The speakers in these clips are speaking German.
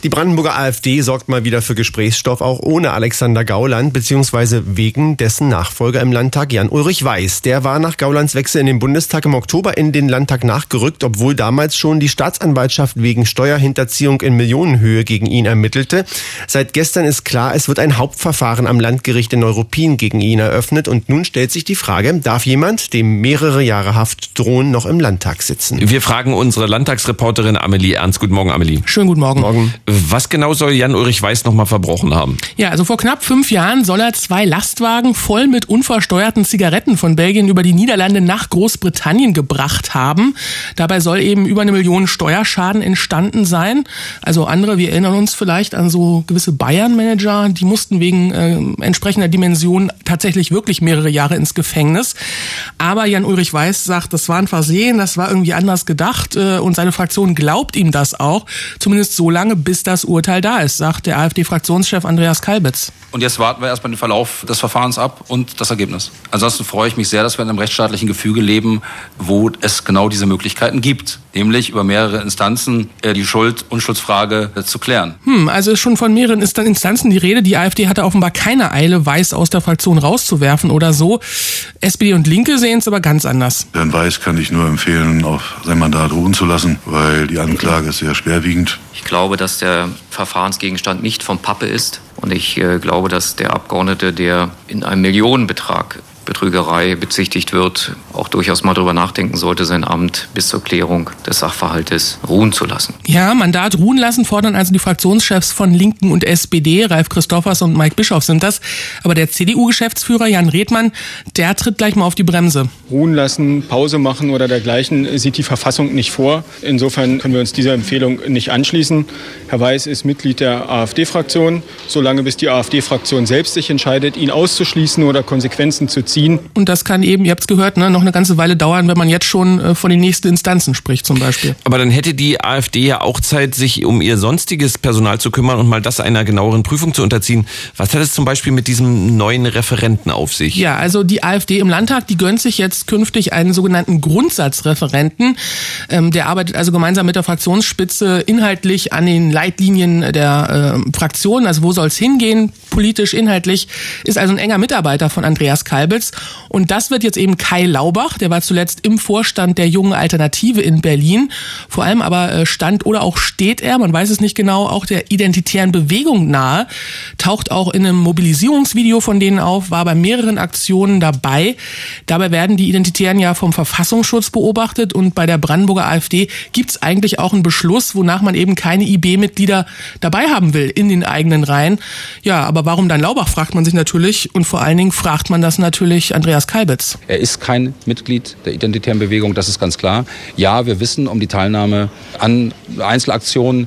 Die Brandenburger AfD sorgt mal wieder für Gesprächsstoff, auch ohne Alexander Gauland, beziehungsweise wegen dessen Nachfolger im Landtag, Jan-Ulrich Weiß. Der war nach Gaulands Wechsel in den Bundestag im Oktober in den Landtag nachgerückt, obwohl damals schon die Staatsanwaltschaft wegen Steuerhinterziehung in Millionenhöhe gegen ihn ermittelte. Seit gestern ist klar, es wird ein Hauptverfahren am Landgericht in Neuruppin gegen ihn eröffnet. Und nun stellt sich die Frage, darf jemand, dem mehrere Jahre Haft drohen, noch im Landtag sitzen? Wir fragen unsere Landtagsreporterin Amelie Ernst. Guten Morgen, Amelie. Schönen guten Morgen. Was genau soll Jan-Ulrich Weiß noch mal verbrochen haben? Ja, also vor knapp 5 Jahren soll er 2 Lastwagen voll mit unversteuerten Zigaretten von Belgien über die Niederlande nach Großbritannien gebracht haben. Dabei soll eben über 1 Million Steuerschaden entstanden sein. Also andere, wir erinnern uns vielleicht an so gewisse Bayern-Manager, die mussten wegen entsprechender Dimension tatsächlich wirklich mehrere Jahre ins Gefängnis. Aber Jan-Ulrich Weiß sagt, das war ein Versehen, das war irgendwie anders gedacht und seine Fraktion glaubt ihm das auch, zumindest so lange, bis das Urteil da ist, sagt der AfD-Fraktionschef Andreas Kalbitz. Und jetzt warten wir erstmal den Verlauf des Verfahrens ab und das Ergebnis. Ansonsten freue ich mich sehr, dass wir in einem rechtsstaatlichen Gefüge leben, wo es genau diese Möglichkeiten gibt, nämlich über mehrere Instanzen die Unschuldsfrage zu klären. Also ist schon von mehreren Instanzen die Rede. Die AfD hatte offenbar keine Eile, Weiß aus der Fraktion rauszuwerfen oder so. SPD und Linke sehen es aber ganz anders. Herrn Weiß kann ich nur empfehlen, auf sein Mandat ruhen zu lassen, weil die Anklage ist sehr schwerwiegend. Ich glaube, dass der Verfahrensgegenstand nicht vom Pappe ist. Und ich glaube, dass der Abgeordnete, der in einem Millionenbetrag Betrügerei bezichtigt wird, auch durchaus mal darüber nachdenken sollte, sein Amt bis zur Klärung des Sachverhaltes ruhen zu lassen. Ja, Mandat ruhen lassen fordern also die Fraktionschefs von Linken und SPD, Ralf Christophers und Mike Bischoff sind das. Aber der CDU-Geschäftsführer Jan Redmann, der tritt gleich mal auf die Bremse. Ruhen lassen, Pause machen oder dergleichen sieht die Verfassung nicht vor. Insofern können wir uns dieser Empfehlung nicht anschließen. Herr Weiß ist Mitglied der AfD-Fraktion. Solange bis die AfD-Fraktion selbst sich entscheidet, ihn auszuschließen oder Konsequenzen zu ziehen. Und das kann eben, ihr habt es gehört, noch eine ganze Weile dauern, wenn man jetzt schon von den nächsten Instanzen spricht zum Beispiel. Aber dann hätte die AfD ja auch Zeit, sich um ihr sonstiges Personal zu kümmern und mal das einer genaueren Prüfung zu unterziehen. Was hat es zum Beispiel mit diesem neuen Referenten auf sich? Ja, also die AfD im Landtag, die gönnt sich jetzt künftig einen sogenannten Grundsatzreferenten. Der arbeitet also gemeinsam mit der Fraktionsspitze inhaltlich an den Leitlinien der Fraktion. Also wo soll es hingehen, politisch, inhaltlich, ist also ein enger Mitarbeiter von Andreas Kalbitz. Und das wird jetzt eben Kai Laubach, der war zuletzt im Vorstand der Jungen Alternative in Berlin. Vor allem aber stand oder auch steht er, man weiß es nicht genau, auch der identitären Bewegung nahe, taucht auch in einem Mobilisierungsvideo von denen auf, war bei mehreren Aktionen dabei. Dabei werden die Identitären ja vom Verfassungsschutz beobachtet und bei der Brandenburger AfD gibt es eigentlich auch einen Beschluss, wonach man eben keine IB-Mitglieder dabei haben will in den eigenen Reihen. Ja, aber warum dann Laubach, fragt man sich natürlich und vor allen Dingen fragt man das natürlich Andreas Kalbitz. Er ist kein Mitglied der Identitären Bewegung, das ist ganz klar. Ja, wir wissen um die Teilnahme an Einzelaktionen.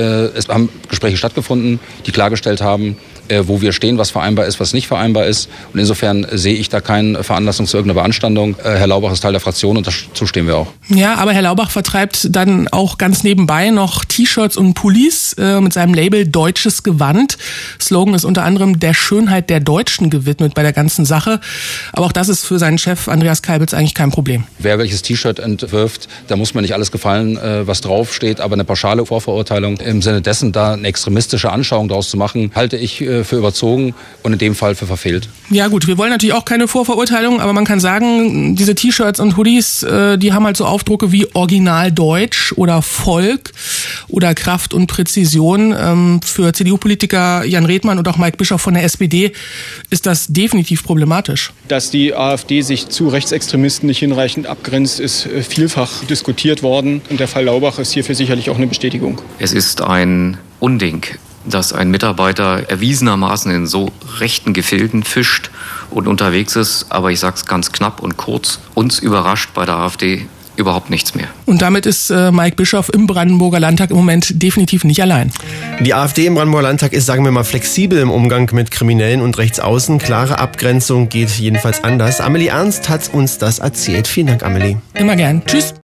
Es haben Gespräche stattgefunden, die klargestellt haben, wo wir stehen, was vereinbar ist, was nicht vereinbar ist. Und insofern sehe ich da keine Veranlassung zu irgendeiner Beanstandung. Herr Laubach ist Teil der Fraktion und dazu stehen wir auch. Ja, aber Herr Laubach vertreibt dann auch ganz nebenbei noch T-Shirts und Pullis mit seinem Label Deutsches Gewand. Slogan ist unter anderem der Schönheit der Deutschen gewidmet bei der ganzen Sache. Aber auch das ist für seinen Chef Andreas Kalbitz eigentlich kein Problem. Wer welches T-Shirt entwirft, da muss man nicht alles gefallen, was draufsteht. Aber eine pauschale Vorverurteilung im Sinne dessen, da eine extremistische Anschauung daraus zu machen, halte ich für überzogen und in dem Fall für verfehlt. Ja gut, wir wollen natürlich auch keine Vorverurteilung, aber man kann sagen, diese T-Shirts und Hoodies, die haben halt so Aufdrucke wie Original Deutsch oder Volk oder Kraft und Präzision. Für CDU-Politiker Jan Redmann und auch Mike Bischoff von der SPD ist das definitiv problematisch. Dass die AfD sich zu Rechtsextremisten nicht hinreichend abgrenzt, ist vielfach diskutiert worden. Und der Fall Laubach ist hierfür sicherlich auch eine Bestätigung. Es ist ein Unding, dass ein Mitarbeiter erwiesenermaßen in so rechten Gefilden fischt und unterwegs ist. Aber ich sage es ganz knapp und kurz, uns überrascht bei der AfD überhaupt nichts mehr. Und damit ist Mike Bischoff im Brandenburger Landtag im Moment definitiv nicht allein. Die AfD im Brandenburger Landtag ist, sagen wir mal, flexibel im Umgang mit Kriminellen und Rechtsaußen. Klare Abgrenzung geht jedenfalls anders. Amelie Ernst hat uns das erzählt. Vielen Dank, Amelie. Immer gern. Tschüss.